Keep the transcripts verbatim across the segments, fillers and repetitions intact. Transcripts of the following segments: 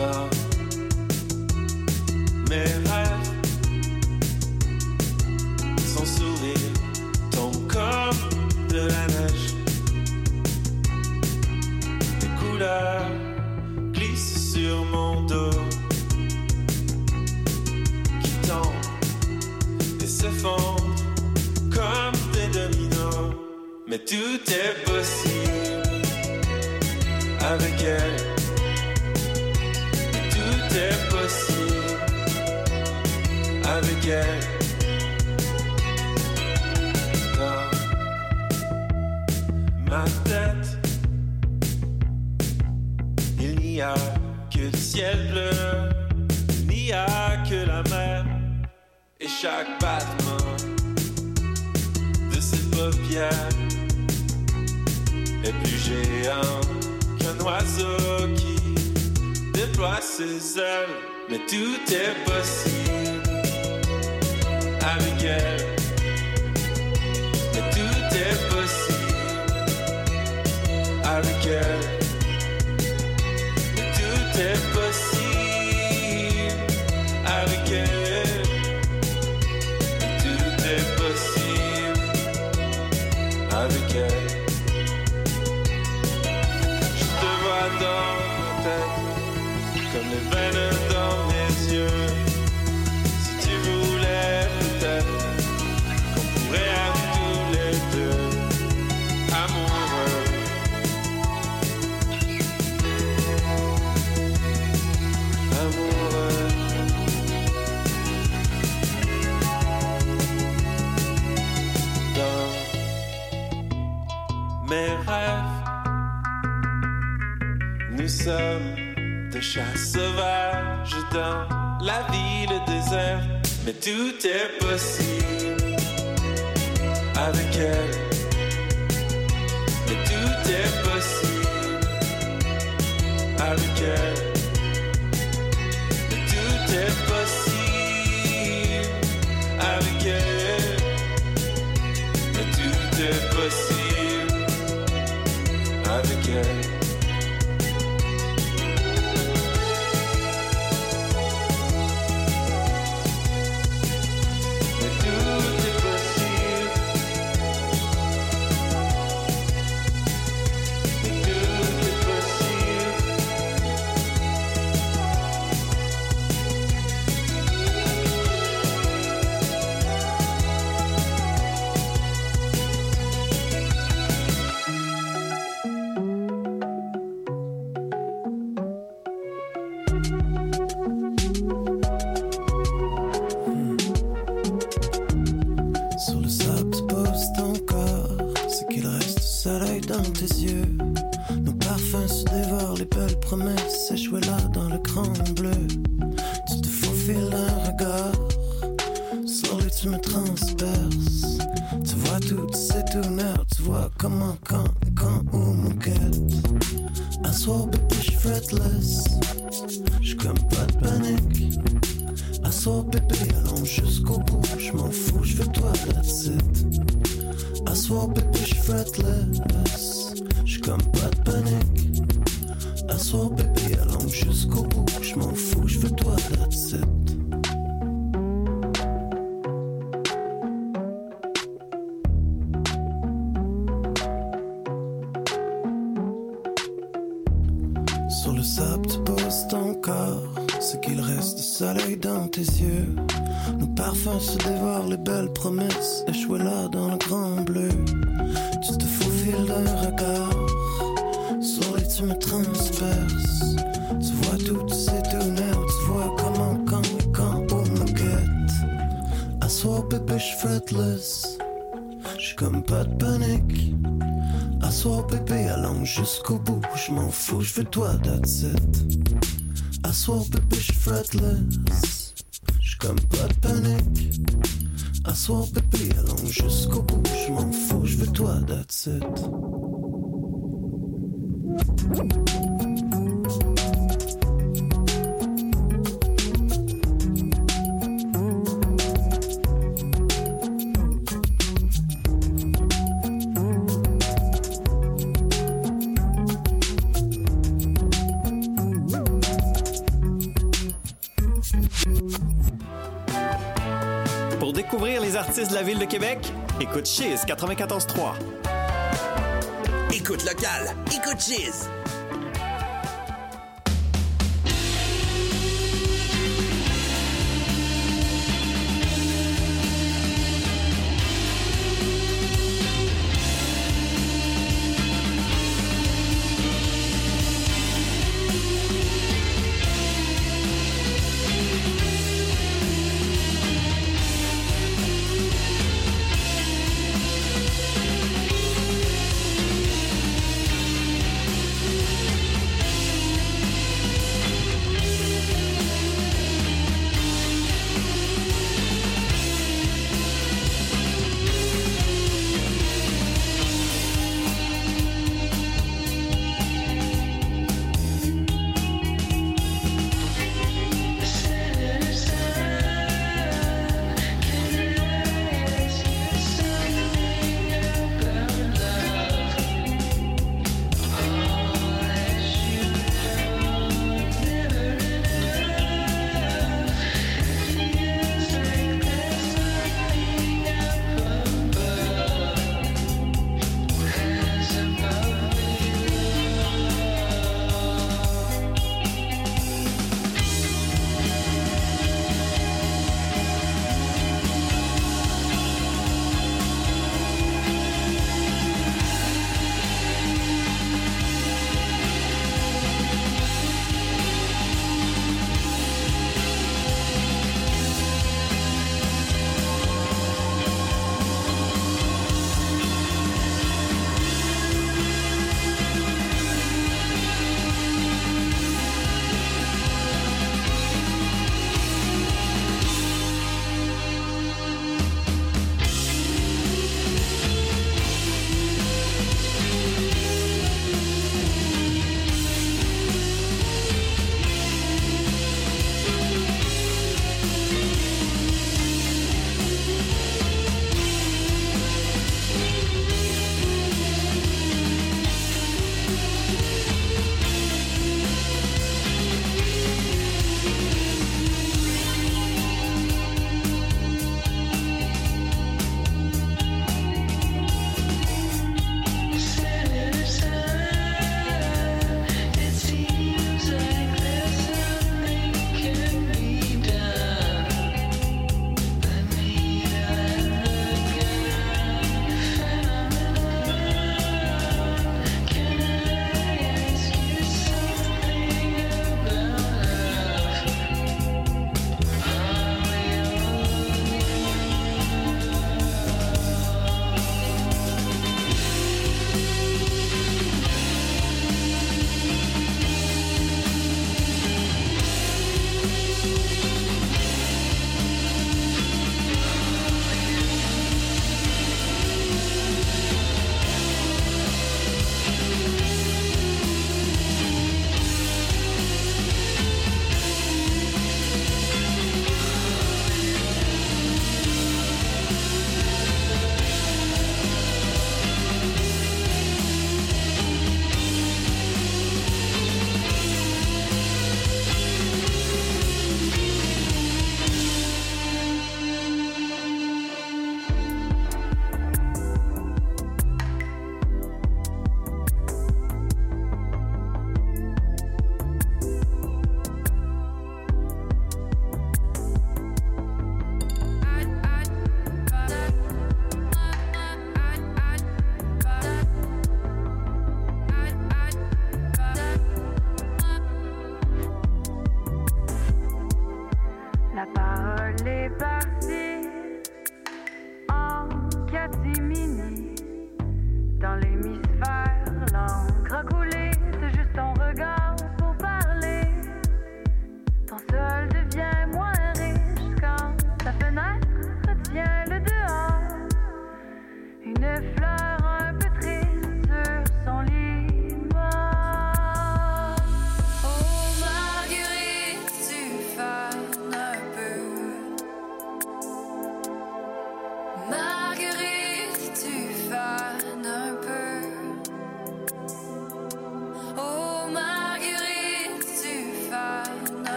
dans mes rêves. Son sourire tombe comme de la neige. Des couleurs glissent sur mon dos, qui tombent et s'effondrent comme des dominos. Mais tout est possible avec elle. Tout est possible avec elle. Ma tête, il n'y a que le ciel bleu, il n'y a que la mer. Et chaque battement de ses paupières est plus géant qu'un oiseau qui déploie ses ailes. Mais tout est possible avec elle. Mais tout est possible avec elle. Mais tout est possible avec elle. Mais tout est possible avec elle. Je te vois dans ma tête, comme les veines dans mes yeux. Si tu voulais peut-être qu'on pourrait être tous les deux amoureux. Amoureux. Dans mes rêves, nous sommes de chats sauvages dans la ville déserte. Mais tout est possible avec elle. Mais tout est possible avec elle. Tout est possible avec elle. Mais tout est possible avec elle. Jusqu'au bout, je m'en fous, je veux toi, that's it. I swear, baby, je suis fretless. J'suis comme pas de panique. I swear, baby, allons jusqu'au bout, je m'en fous, je veux toi, that's it. Pour découvrir les artistes de la Ville de Québec, écoute Chiz quatre-vingt-quatorze trois. Écoute local, écoute Chiz.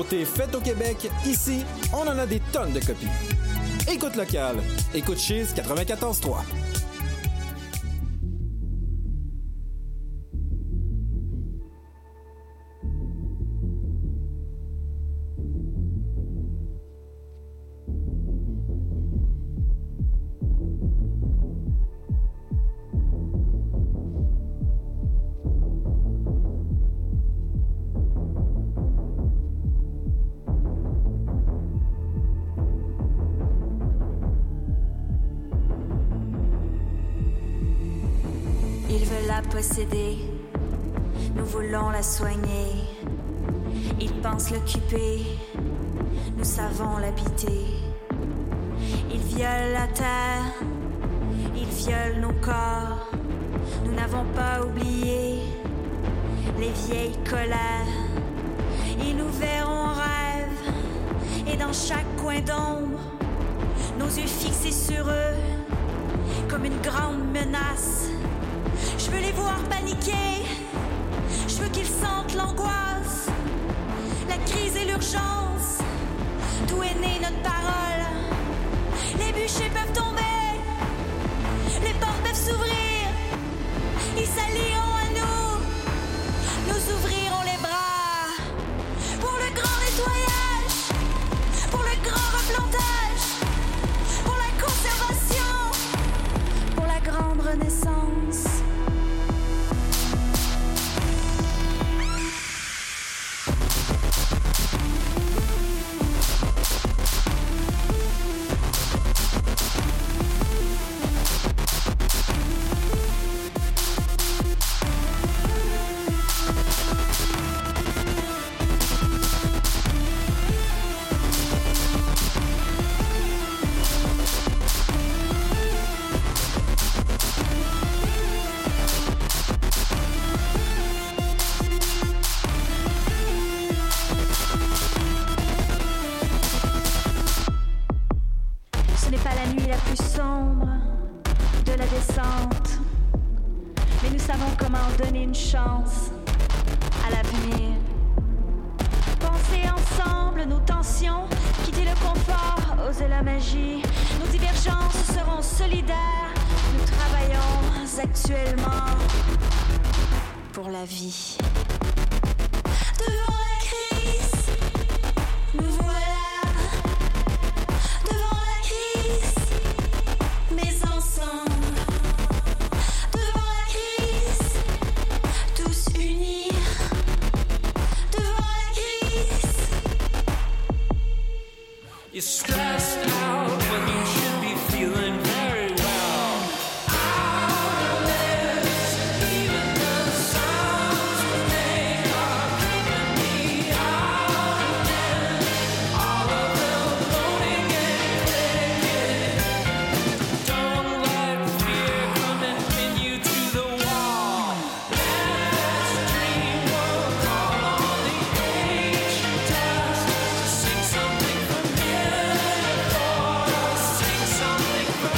nouveautés faites au Québec, ici, on en a des tonnes de copies. Écoute local. Écoute Chiz quatre-vingt-quatorze trois. Posséder, nous voulons la soigner. Ils pensent l'occuper, nous savons l'habiter. Ils violent la terre, ils violent nos corps. Nous n'avons pas oublié les vieilles colères. Ils nous verront en rêve, et dans chaque coin d'ombre, nos yeux fixés sur eux, comme une grande menace. Je veux les voir paniquer, je veux qu'ils sentent l'angoisse, la crise et l'urgence. D'où est née notre parole? Les bûchers peuvent tomber, les portes peuvent s'ouvrir. Ils s'allieront à nous, nous ouvrirons les bras. Pour le grand nettoyage, pour le grand replantage, pour la conservation, pour la grande renaissance. Something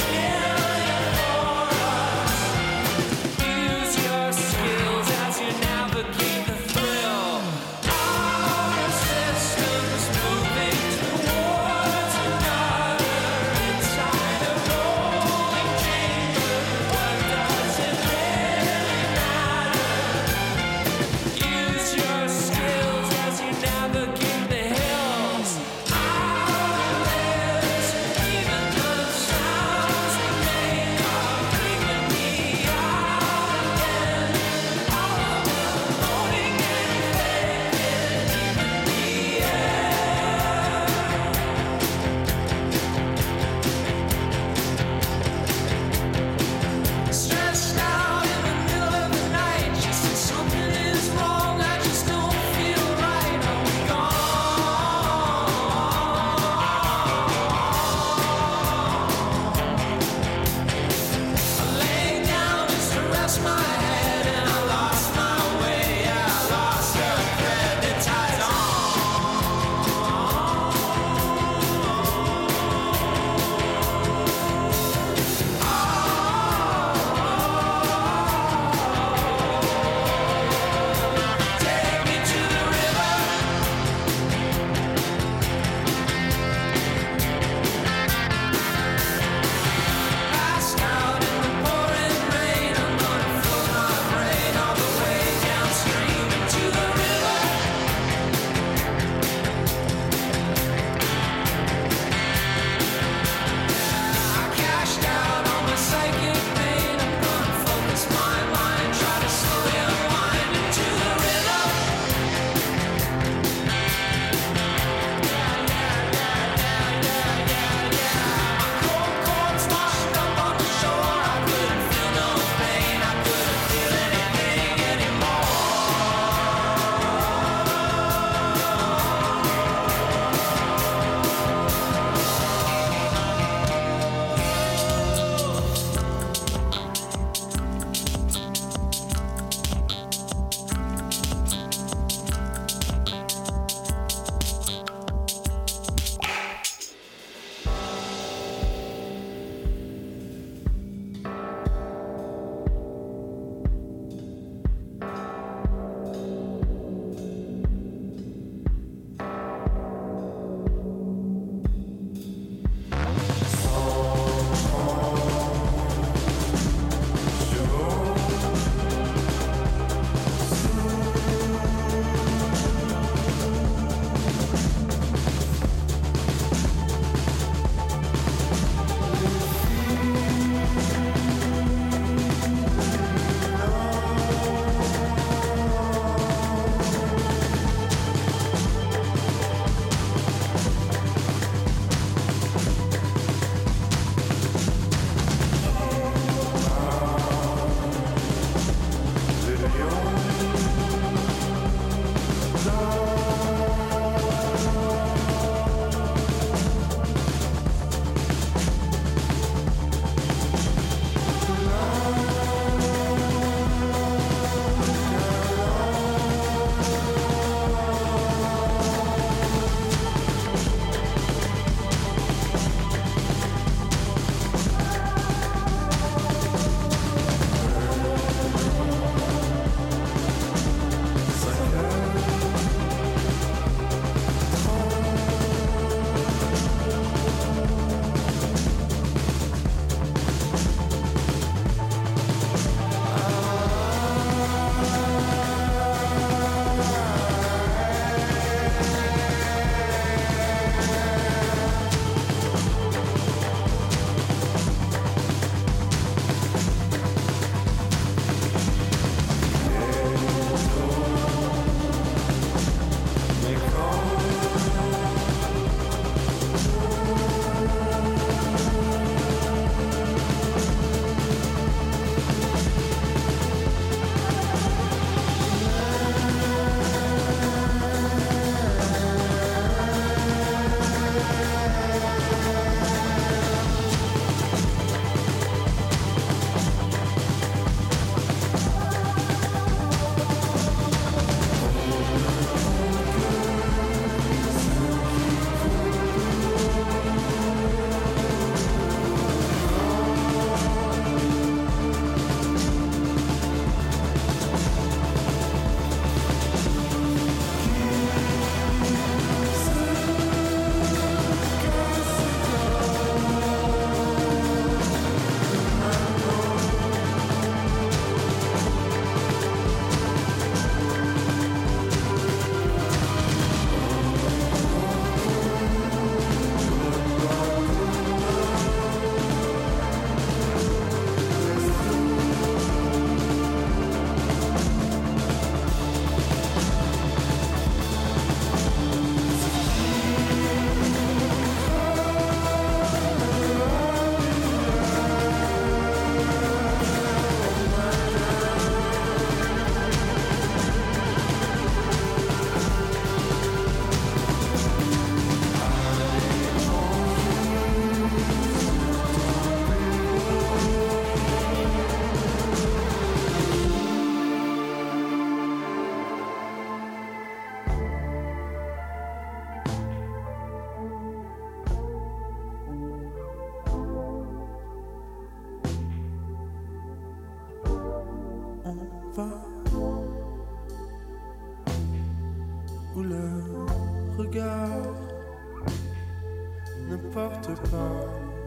ne porte pas.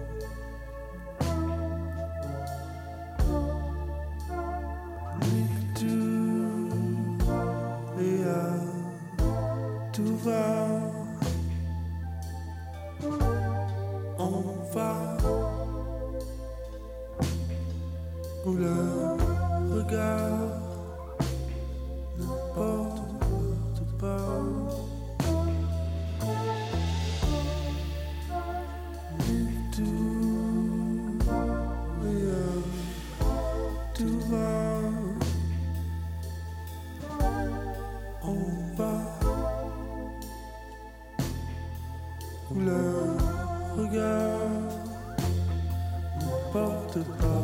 Ni tout et à tout va. On va où le regard ne porte pas. Ni tout et à tout va. On va où le regard ne porte pas.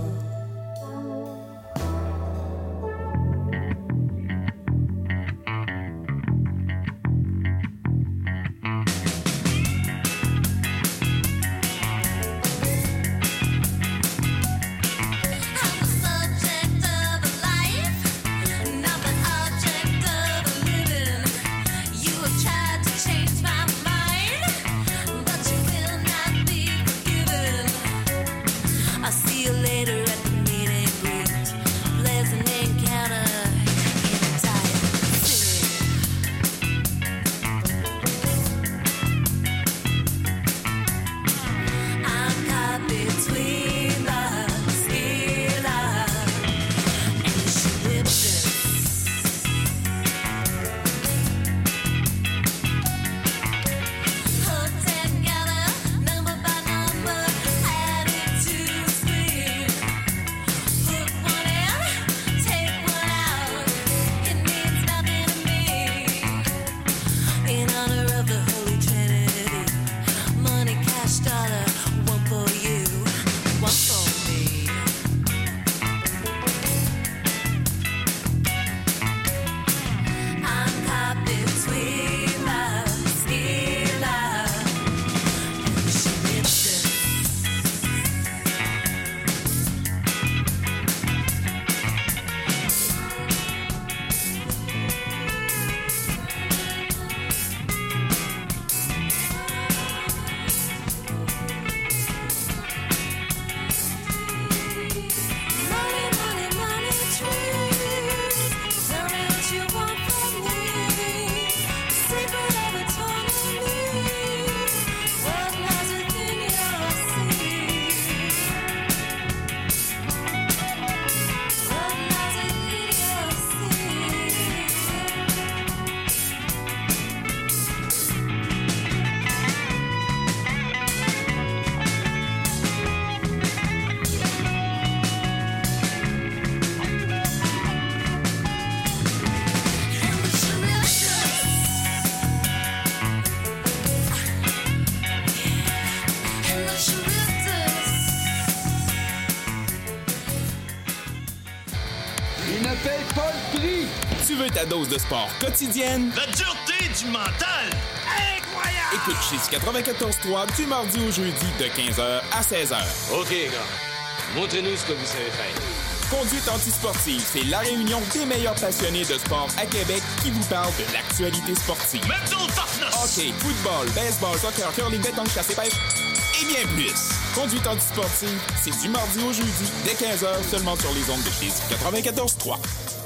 Tu veux ta dose de sport quotidienne? La dureté du mental! Incroyable! Écoute Cheese quatre-vingt-quatorze trois du mardi au jeudi de quinze heures à seize heures. OK, gars. Montrez-nous ce que vous savez faire. Conduite antisportive, c'est la réunion des meilleurs passionnés de sport à Québec qui vous parle de l'actualité sportive. Même ton toughness! Hockey, football, baseball, soccer, curling, pétanque, chasse et pêche et bien plus. Conduite antisportive, c'est du mardi au jeudi dès quinze heures seulement sur les ondes de Cheese quatre-vingt-quatorze trois.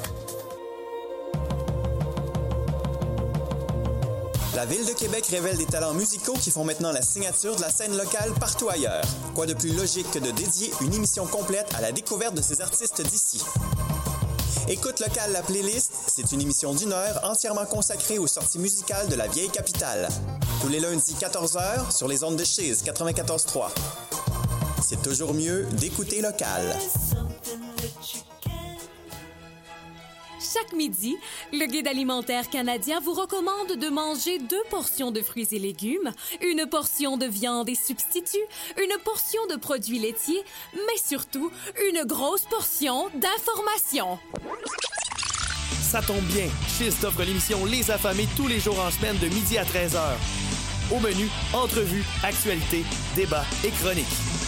La Ville de Québec révèle des talents musicaux qui font maintenant la signature de la scène locale partout ailleurs. Quoi de plus logique que de dédier une émission complète à la découverte de ces artistes d'ici? Écoute Local, la playlist, c'est une émission d'une heure entièrement consacrée aux sorties musicales de la vieille capitale. Tous les lundis quatorze heures sur les ondes de Cheese quatre-vingt-quatorze trois. C'est toujours mieux d'écouter Local. Chaque midi, le Guide alimentaire canadien vous recommande de manger deux portions de fruits et légumes, une portion de viande et substituts, une portion de produits laitiers, mais surtout une grosse portion d'informations. Ça tombe bien, Cheese t'offre l'émission Les Affamés tous les jours en semaine de midi à treize heures. Au menu, entrevues, actualités, débats et chroniques.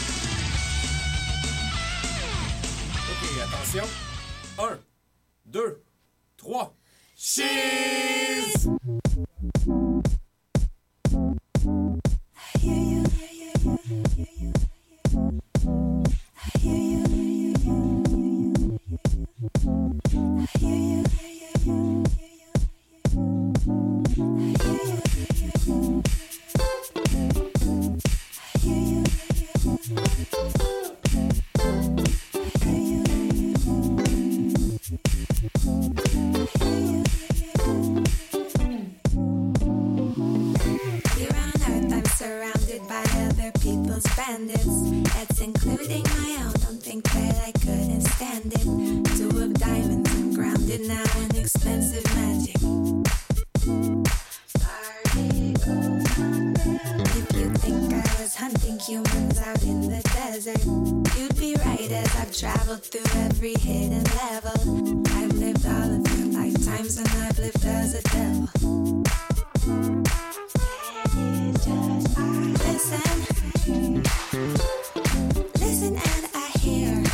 OK, attention. Un, deux, trois. Cheese! I hear you, hear you. surrounded by other people's bandits. That's including my own. Don't think that I couldn't stand it. Two of diamonds, I'm grounded now in expensive magic. If you think I was hunting humans out in the desert, you'd be right as I've traveled through every hidden level. I've lived all of your lifetimes and I've lived as a devil. Listen, listen and I hear.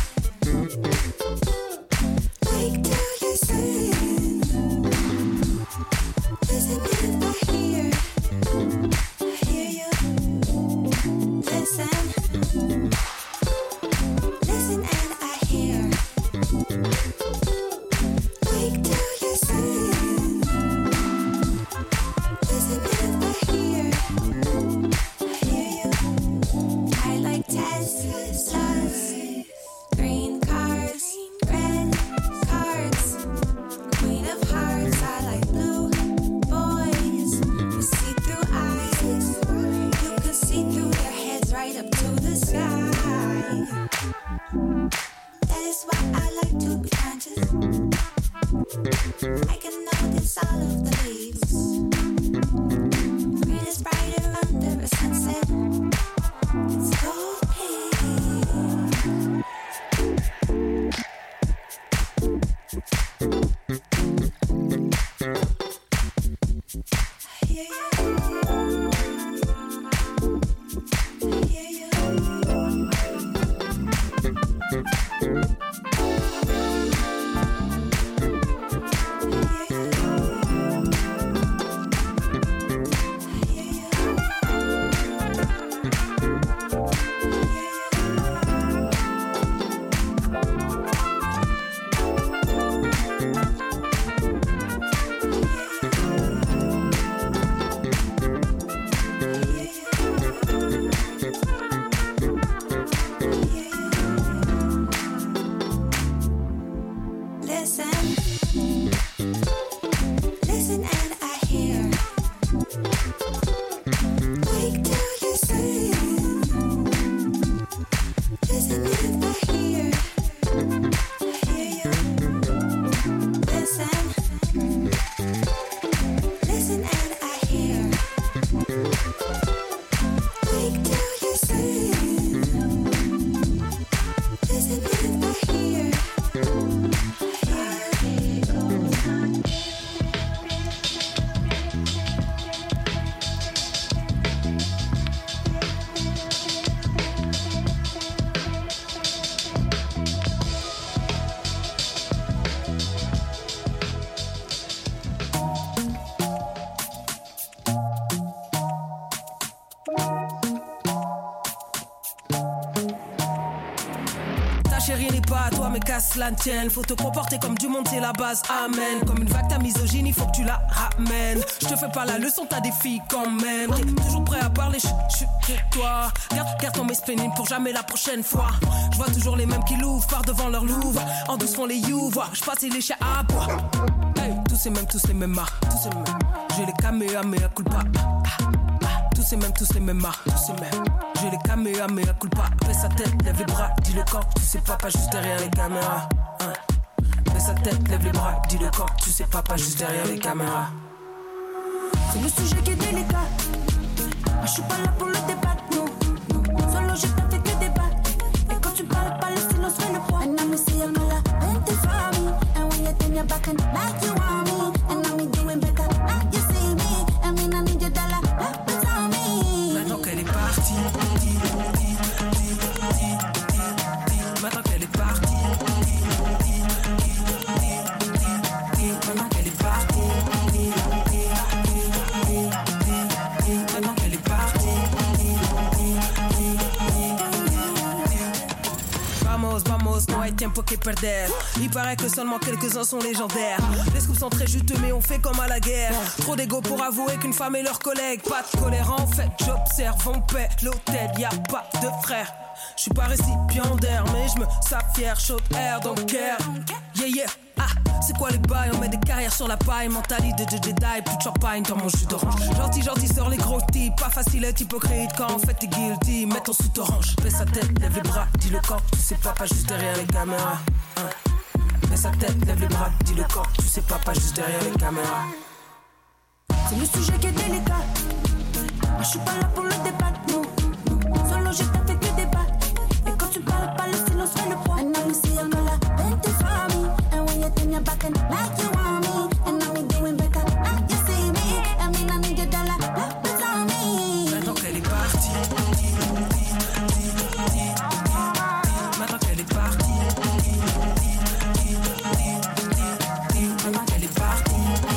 Wake to listen. Listen and I hear. I hear you. Listen. Listen and I hear. Wake to listen. Listen and I hear. I hear you. I like Teslas, green cars, red cards, queen of hearts. I like blue boys with see-through eyes. You can see through their heads right up to the sky. That is why I like to be conscious. I can notice all of the leaves. Green is brighter under a sunset. It's so pink. I hear you. I hear you. Listen, listen and I hear. Wake to listen. Listen and I hear. I hear you. Listen, listen and I hear. Wake to listen. Listen and I hear. Chérie n'est pas à toi mais casse la tienne. Faut te comporter comme du monde, c'est la base, amen. Comme une vague ta misogyne, il faut que tu la ramènes. Je te fais pas la leçon, t'as des filles quand même. T'es toujours prêt à parler, chut, chut, tais-toi. Garde, garde ton spénible pour jamais la prochaine fois. Je vois toujours les mêmes qui l'ouvrent par devant leur louvre. En douce font les you, vois, je passe les chiens à bois. Hey, tous ces mêmes, tous les mêmes marques, tous ces mêmes. J'ai les caméas, mais à culpa. Tous ces mêmes, tous les mêmes marques, tous ces mêmes. J'ai les caméras, mais à culpa. Baisse sa tête, lève les bras, dis le corps. Tu sais pas, pas juste derrière les caméras. Hein. Baisse sa tête, lève les bras, dis le corps. Tu sais pas, pas juste derrière les caméras. C'est le sujet qui est délicat. Mais je suis pas là pour le débat, non. Solo je t'en fais que débat. Et quand tu parles pas, le silence fait le poids. And I'm see I'm all empty for me. And when you turn your back and like you want me. And I'm doing better, like you see me. I mean I need your dollar, up on me. Maintenant qu'elle est partie, di, di, di, di, di, di. Maintenant qu'elle est partie, di, di, di, di, di, di. Maintenant qu'elle est partie, di, di, di, di, di. Maintenant qu'elle est partie, di, di, di, di, di. Vamos, vamos, no hay tiempo que perder. Il paraît que seulement quelques-uns sont légendaires. Les scoops sont très juteux mais on fait comme à la guerre. Trop d'ego pour avouer qu'une femme est leur collègue. Pas de colère en fait, j'observe, on paie l'hôtel, y a pas de frère. Je suis pas récipiendaire mais je me sens fier, chaud air, don't care. Yeah yeah, Ah, c'est quoi les bails? On met des carrières sur la paille. Mentalité de Jedi, plus de champagne dans mon jus d'orange. Gentil, gentil sur les gros types. Pas facile être hypocrite quand en fait t'es guilty. Mets ton sous orange, baisse sa tête, lève les bras, dis le quand. Tu sais pas, pas juste derrière les caméras. Hein. Baisse sa tête, lève les bras, dis le quand. Tu sais pas, pas juste derrière les caméras. C'est le sujet qui est délicat. Moi, je suis pas là pour le débat, non. Solo, j'ai pas fait que débat. Et quand tu parles pas, le silence fait le poids. And now you see I'm gonna identify me. And when you turn your back and like you want me. And now me doing better, now you see me. I mean, I need your dollar, love is on me. Maintenant qu'elle est partie. Maintenant qu'elle est partie. Maintenant qu'elle est partie.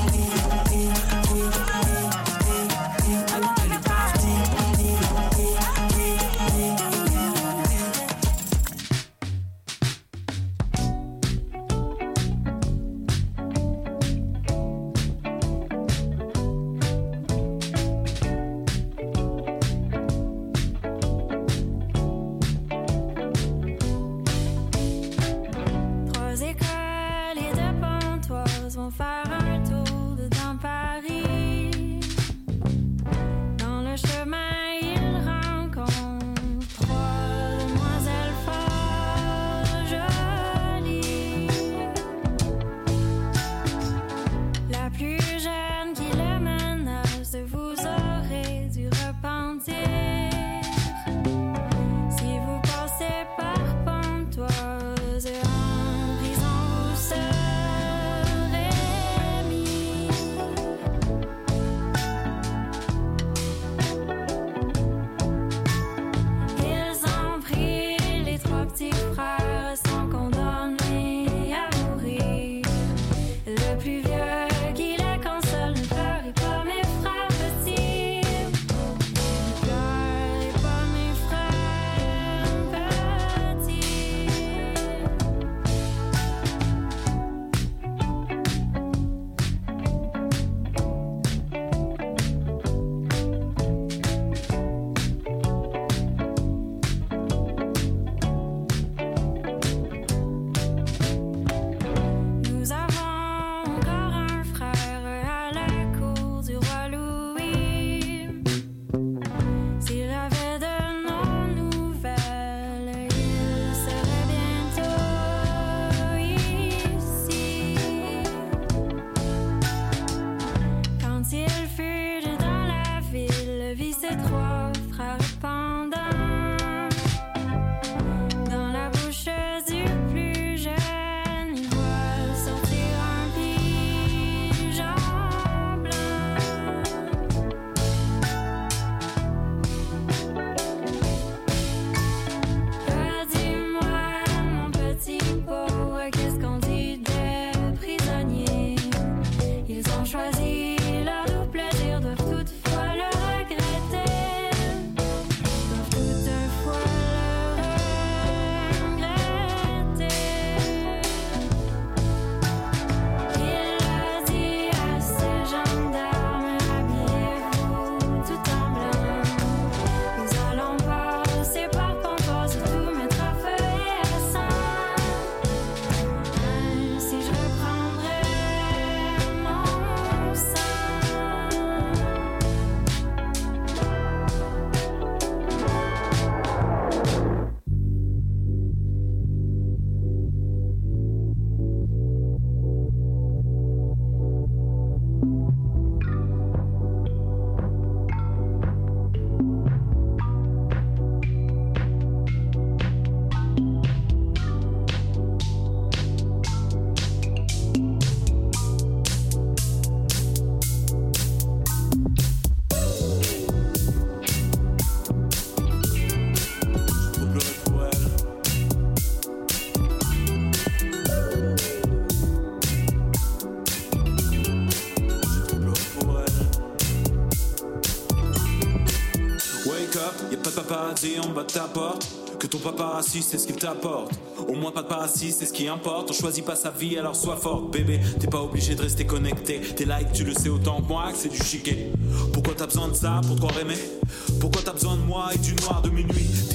paradis en bas de ta porte. Que ton paparazzi c'est ce qu'il t'apporte. Au moins pas de paradis c'est ce qui importe. On choisit pas sa vie alors sois forte bébé. T'es pas obligé de rester connecté. Tes likes tu le sais autant que moi que c'est du chiquet. Pourquoi t'as besoin de ça pour te croire aimer? Pourquoi t'as besoin de moi et du noir de minuit? T'es qui bleu dans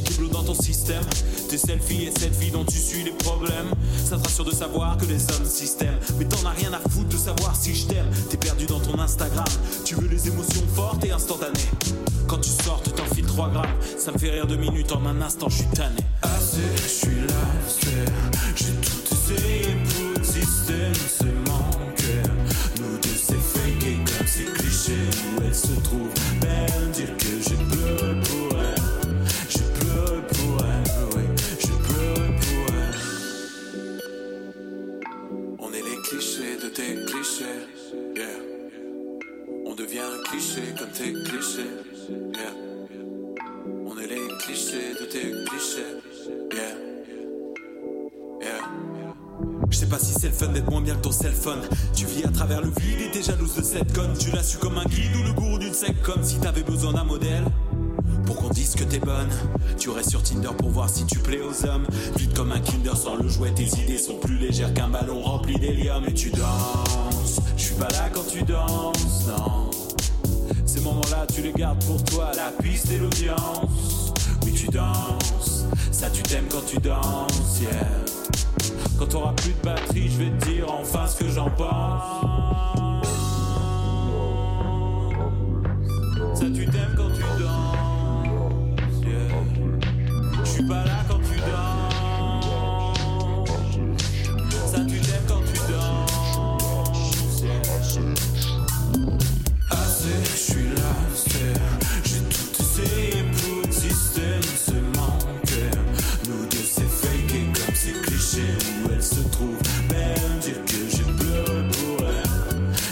ton système. Tes selfies et cette vie dont tu suis les problèmes. Ça te rassure de savoir que les hommes système. Mais t'en as rien à foutre de savoir si je t'aime. T'es perdu dans ton Instagram. Tu veux les émotions fortes et instantanées. Quand tu sors, tu t'enfiles trois grammes. Ça me fait rire deux minutes, en un instant, je suis tanné. Assez, je suis là, c'est. J'ai tout essayé pour le système, c'est mon cœur. Nous deux, c'est fake et comme c'est cliché. Où elle se trouve belle, dire que j'ai pleuré pour elle. J'ai pleuré pour elle, oui, j'ai pleuré pour elle. On est les clichés de tes clichés, yeah. On devient un cliché comme tes clichés, yeah. On est les clichés de tes clichés, yeah. Yeah. Je sais pas si c'est le fun d'être moins bien que ton cell phone. Tu vis à travers le vide et t'es jalouse de cette conne. Tu l'as su comme un guide ou le gourou d'une secte. Comme si t'avais besoin d'un modèle pour qu'on dise que t'es bonne. Tu restes sur Tinder pour voir si tu plais aux hommes. Vite comme un Kinder sans le jouet. Tes idées sont plus légères qu'un ballon rempli d'hélium. Et tu danses, je suis pas là quand tu danses, non. Ces moments-là tu les gardes pour toi. La piste et l'audience. Oui tu danses, ça tu t'aimes quand tu danses, yeah. Quand t'auras plus de batterie, je vais te dire enfin ce que j'en pense. Ça tu t'aimes quand tu danses, yeah. Je suis pas là quand tu danses. Ça tu t'aimes quand tu danses, yeah. Assez, je suis là, c'est. J'ai tout essayé pour le système, c'est mon cœur. Nous deux c'est fake et comme c'est cliché. Où elle se trouve belle, dire que j'ai pleuré pour elle.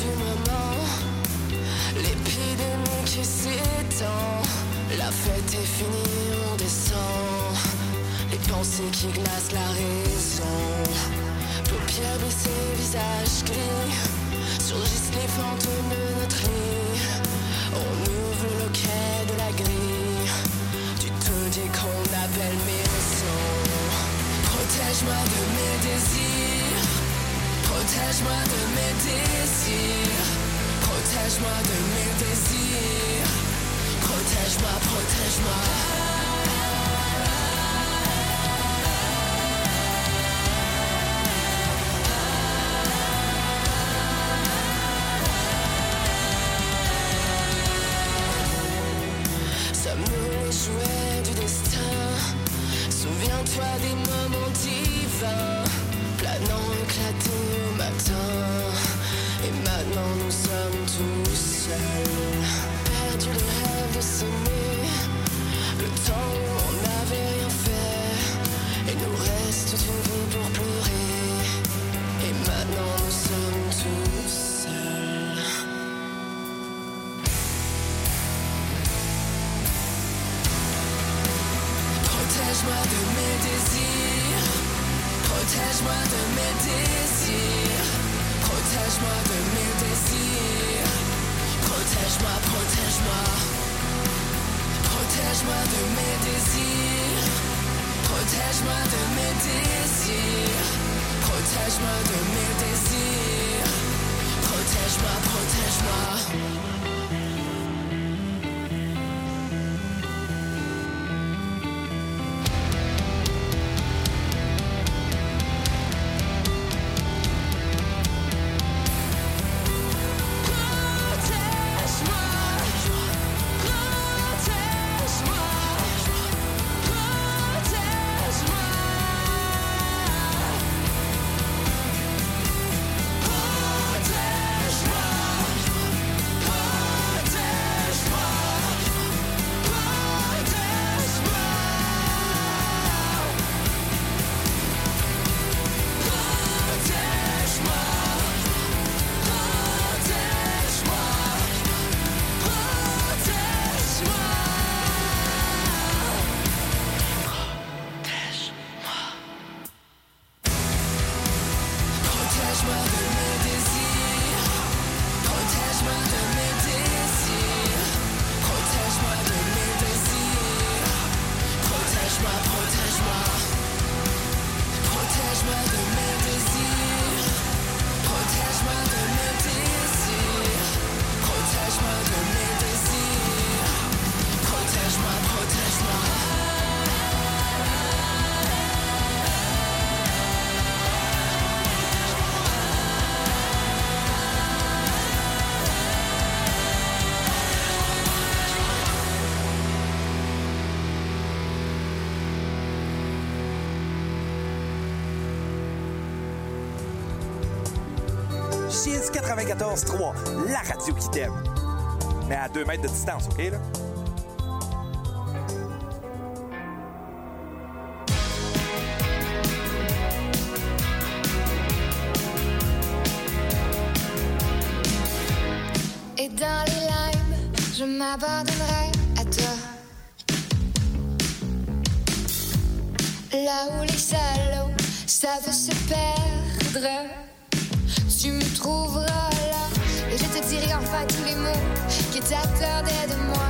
du moment. L'épidémie qui s'étend. La fête est finie, on descend. Les pensées qui glacent la raison. Paupières baissées, visage gris. Surgissent les fantômes de notre lit. On ouvre le quai de la grille. Tu te dis qu'on appelle maison. Protège-moi de mes désirs. Protège-moi de mes désirs. Protège-moi de mes désirs. Protège-moi, protège-moi. Sommes-nous les jouets du destin? Souviens-toi des moments divins, planant éclatés au matin. Et maintenant nous sommes tous seuls, perdus les rêves de s'aimer. Le temps où on n'avait rien fait, et nous reste une vie pour pleurer. Et maintenant nous sommes tous seuls. Protège-moi de mes désirs. Protège-moi de mes désirs. Protège-moi de mes désirs. Protège-moi, protège-moi. Protège-moi de mes désirs. Protège-moi de mes désirs. Protège-moi de mes désirs. Protège-moi, protège-moi. Chiz quatre-vingt-quatorze trois, la radio qui t'aime. Mais à deux mètres de distance, OK, là? Et dans les limes, je m'abandonnerai à toi. Là où les salauds savent se perdre, tu me trouveras là. Et je te dirai enfin tous les mots qui t'accordaient de moi.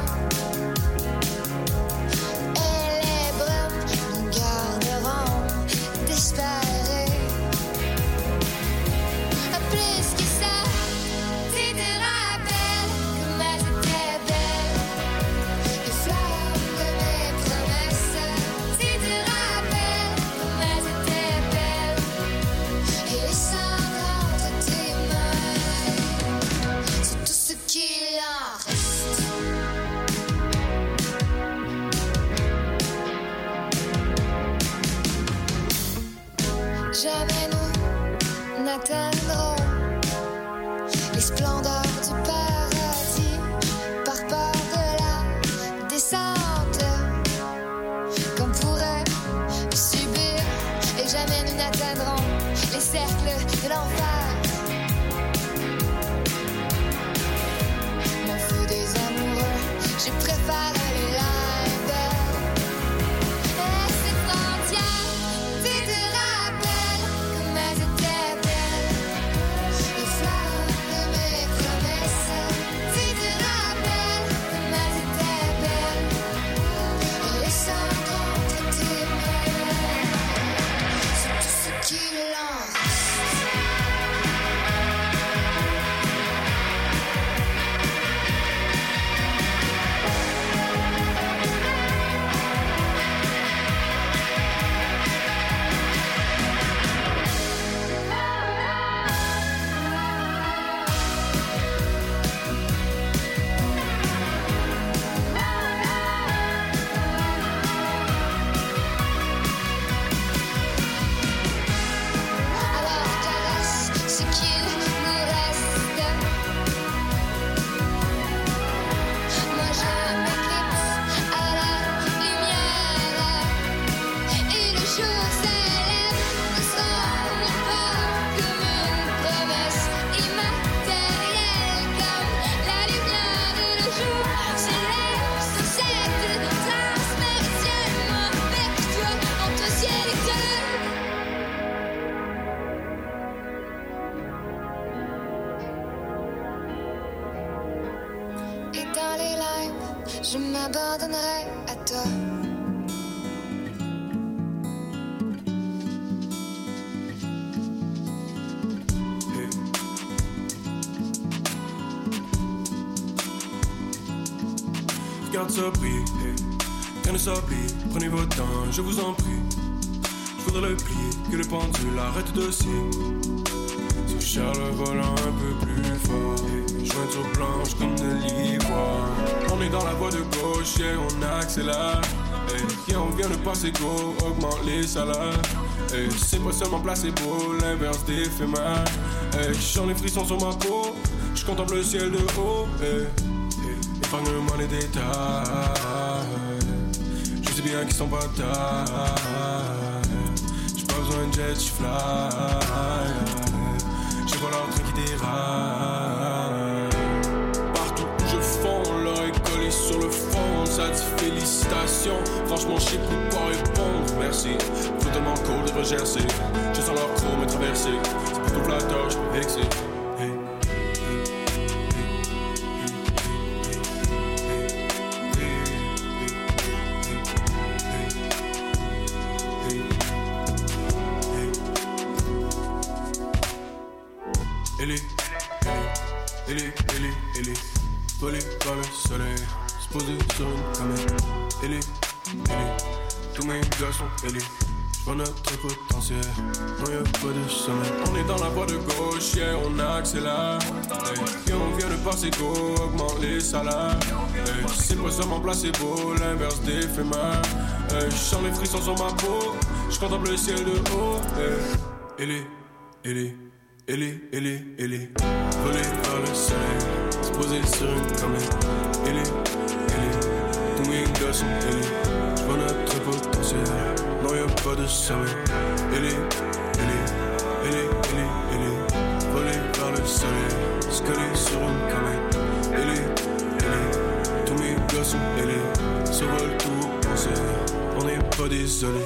Et les brumes nous garderont disparus. Plus que ça, tu te rappelles comme elles étaient belles. Les fleurs de mes promesses. Tu te rappelles comme elles étaient belles. Et les cendres entre tes mains, c'est tout ce qu'il en reste. Jamais nous n'atteindrons les splendeurs du paradis par peur de la descente qu'on pourrait subir. Et jamais nous n'atteindrons les cercles de l'enfer. je m'abandonnerai à toi. Regarde ça briller, hey. Rien ne s'oublie, prenez votre temps, je vous en prie. Je voudrais le plier, que le pendule arrête d'aussi. Si je cherche le volant un peu plus fort, hey. Jointure blanche comme de l'ivoire. On est dans la voie de gauche, yeah, on accélère. Hey. Et on vient de passer go, augmente les salaires. Hey. C'est pas seulement placebo, l'inverse d'éphémère. Hey. J'en ai frissons sur ma peau, je contemple le ciel de haut. Hey. Épargne-moi les détails. Je sais bien qu'ils sont pas tailles. J'ai pas besoin de jet, j'fly. J'ai pas leur train qui déraille. Partout où je fonds, l'oreille collée sur le fond. Ça dit félicitations. Franchement, je sais plus quoi répondre. Merci. Faut tellement cool de regercer. Je sens leur chrome me traverser. C'est plutôt flatteur, je peux vexer. Elle est, elle est, elle est, elle est volée par le soleil, se poser sur une comète. Elle est, elle est, tous mes gars sont elle est, j'vois notre potentiel, non y'a pas de sommet. On est dans la voie de gauche, yeah, on accélère. Hey. Et on vient de passer go, augmente les salaires. Hey. C'est pas seulement placebo, l'inverse d'éphémère. Hey. J'sens les frissons sur ma peau, j'contemple le ciel de haut. Hey. Elle est, elle est. Elle est, elle est, elle est volée par le soleil, se poser sur une comète. Elle est, elle est, tous mes gars sont elle est. J'vois notre potentiel, non y'a pas de sommet. Elle est, elle est, elle est, elle est, elle est volée par le soleil, se coller sur une comète. Elle est, elle est, tous mes gars sont elle est. Se volent tout au concert, on n'est pas désolé.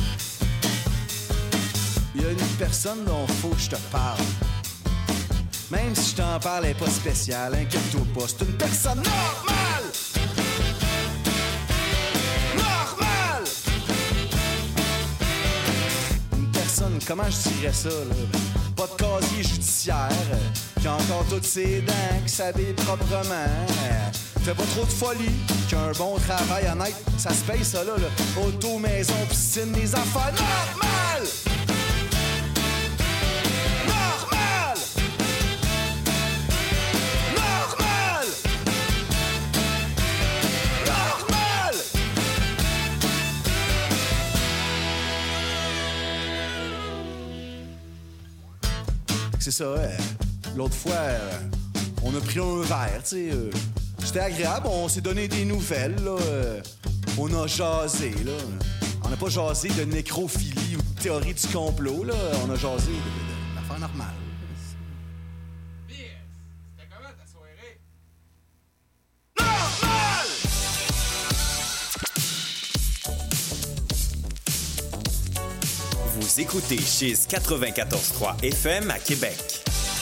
Personne dont faut que je te parle. Même si je t'en parle, elle est pas spéciale, inquiète-toi pas, c'est une personne normale! Normale! Une personne, comment je dirais ça, là? Pas de casier judiciaire, qui a encore toutes ses dents, qui s'habille proprement, fait pas trop de folie, qui a un bon travail honnête, ça se paye ça là, là. Auto, maison, piscine, les affaires normales! Normal! Normal! Normal! C'est ça, euh, l'autre fois, euh, on a pris un verre, tu sais. Euh, C'était agréable, on s'est donné des nouvelles, là. Euh, on a jasé, là. On n'a pas jasé de nécrophilie ou de théorie du complot, là. On a jasé de, de, de l'affaire normale. C'était comment ta soirée? Normal! Vous écoutez Chiz quatre-vingt-quatorze trois F M à Québec.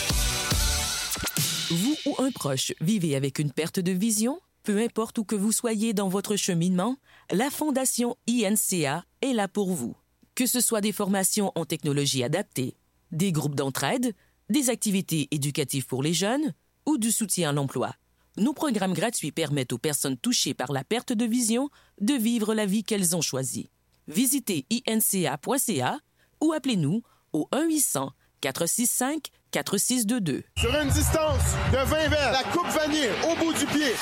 Vous ou un proche vivez avec une perte de vision? Peu importe où que vous soyez dans votre cheminement, la Fondation I N C A est là pour vous. Que ce soit des formations en technologie adaptée, des groupes d'entraide, des activités éducatives pour les jeunes ou du soutien à l'emploi, nos programmes gratuits permettent aux personnes touchées par la perte de vision de vivre la vie qu'elles ont choisie. Visitez I N C A point C A ou appelez-nous au un huit cents quatre six cinq quatre six deux deux. Sur une distance de vingt verres, la coupe vanille au bout du pied.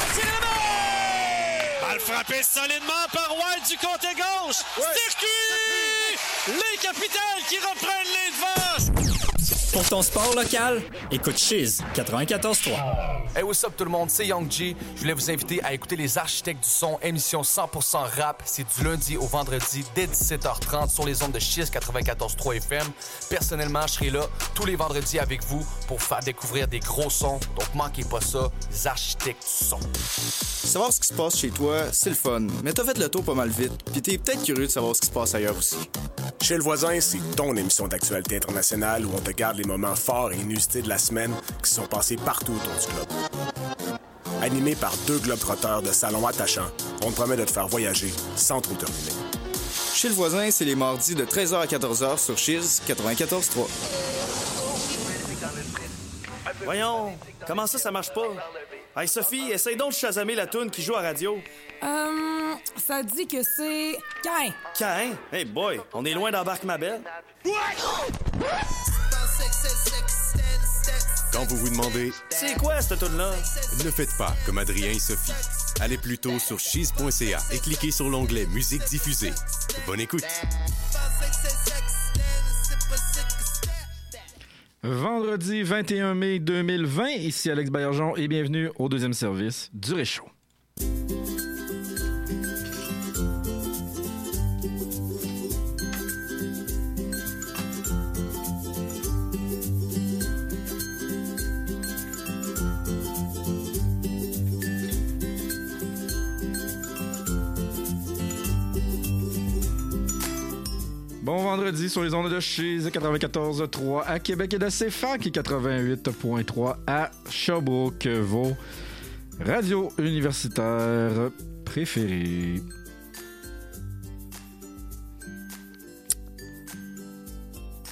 Balle frappée solidement par White du côté gauche. Ouais. Circuit! Les capitales qui reprennent les devants. Pour ton sport local, écoute Chiz quatre-vingt-quatorze trois. Hey, what's up tout le monde, c'est Young G. Je voulais vous inviter à écouter Les Architectes du Son, émission cent pour cent rap. C'est du lundi au vendredi dès dix-sept heures trente sur les ondes de Chiz quatre-vingt-quatorze trois F M. Personnellement, je serai là tous les vendredis avec vous pour faire découvrir des gros sons. Donc manquez pas ça, Les Architectes du Son. Savoir ce qui se passe chez toi, c'est le fun, mais t'as fait le tour pas mal vite, pis t'es peut-être curieux de savoir ce qui se passe ailleurs aussi. Chez le voisin, c'est ton émission d'actualité internationale où on te garde les moments forts et inusités de la semaine qui se sont passés partout autour du globe. Animé par deux globetrotters de salon attachants, on te promet de te faire voyager sans trop te ruiner. Chez le voisin, c'est les mardis de treize heures à quatorze heures sur Chiz quatre-vingt-quatorze trois. Voyons, comment ça, ça marche pas? Hey Sophie, essaye donc de chasamer la toune qui joue à radio. Euh, ça dit que c'est... Cain. Cain? Hey boy, on est loin d'embarque ma belle. Quand vous vous demandez c'est quoi cette toune-là? Ne faites pas comme Adrien et Sophie. Allez plutôt sur chiz point c a et cliquez sur l'onglet Musique diffusée. Bonne écoute. Vendredi vingt et un mai deux mille vingt, ici Alex Baillargeon et bienvenue au deuxième service du Réchaud. Bon vendredi sur les ondes de Chiz quatre-vingt-quatorze trois à Québec et de C F A Q quatre-vingt-huit point trois à Sherbrooke, vos radios universitaires préférées.